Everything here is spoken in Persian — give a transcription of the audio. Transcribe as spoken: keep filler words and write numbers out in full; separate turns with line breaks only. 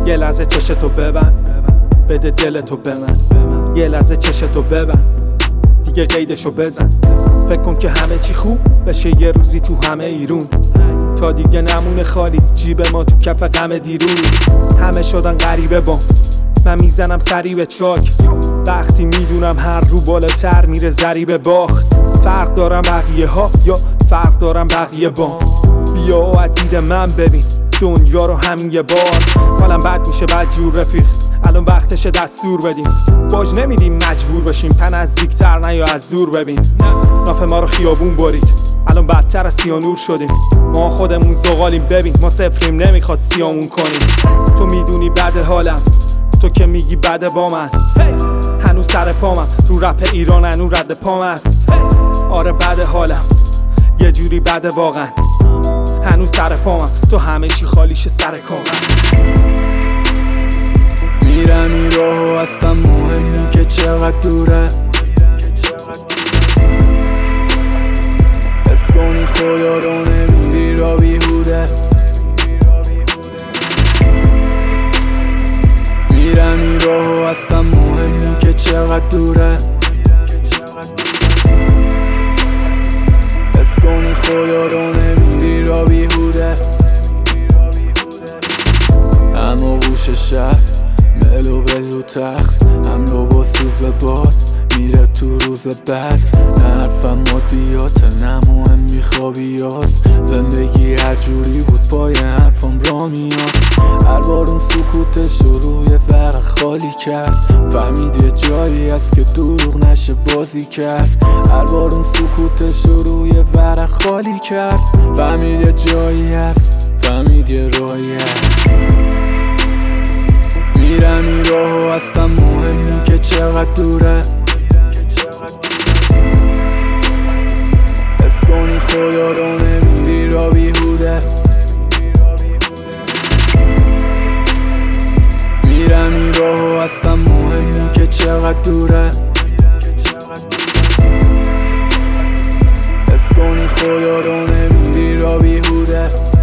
یه لحظه چشتو ببند، بده دلتو به من. یه لحظه چشتو ببند، دیگه قیدشو بزن. فکر کن که همه چی خوب بشه یه روزی تو همه ایرون، تا دیگه نمونه خالی جیب ما تو کف غم دیروز. همه شدن غریبه با من، میزنم سری به چاک. وقتی میدونم هر رو بالاتر میره ضریب باخت. فرق دارم بقیه ها یا فرق دارم بقیه با. بیا و دید من ببین دنیا رو همین یه بار. حالم بد میشه بد جور رفیق، الان وقتشه دستور بدیم. باج نمیدیم مجبور بشیم، تن از زیگتر نه یا از زور ببین. ناف ما رو خیابون برید، الان بدتر از سیانور شدیم. ما خودمون زغالیم ببین، ما صفریم نمیخواد سیامون کنیم. تو میدونی بد حالم، تو که میگی بده با من. هنوز سر پامم رو رپ ایران، هنوز رد پام است. آره بد حالم یه جوری بده واقعا، هنوز سر پامم تو همه چی خالیشه سر کاغذ.
میرم این راهو اصلا مهمی که چقدر دوره. حس کنی خدا رو نمیری را بیهوده. میرم این راهو اصلا مهمی که چقدر دوره. حس کنی خدا رو نمیری را بیهوده. اما گوش شهر ملو ولو تخت، هم رو با سوز باد میره تو روز بعد. نه حرفم مادیات نه مهم میخوابی یاست. زندگی هر جوری بود پای حرفم را میاد. هر بار اون سکوتش رو روی ورق خالی کرد. فهمید یه جایی هست که دروغ نشه بازی کرد. هر بار اون سکوتش رو روی ورق خالی کرد. فهمید یه جایی هست، فهمید یه راهی هست. میرم این راهو اصلا مهمی که چقدر دوره. حس کنی خدا رو نمیری را بیهوده. میرم این راهو اصلا مهمی که چقدر دوره. حس کنی خدا رو نمیری را بیهوده.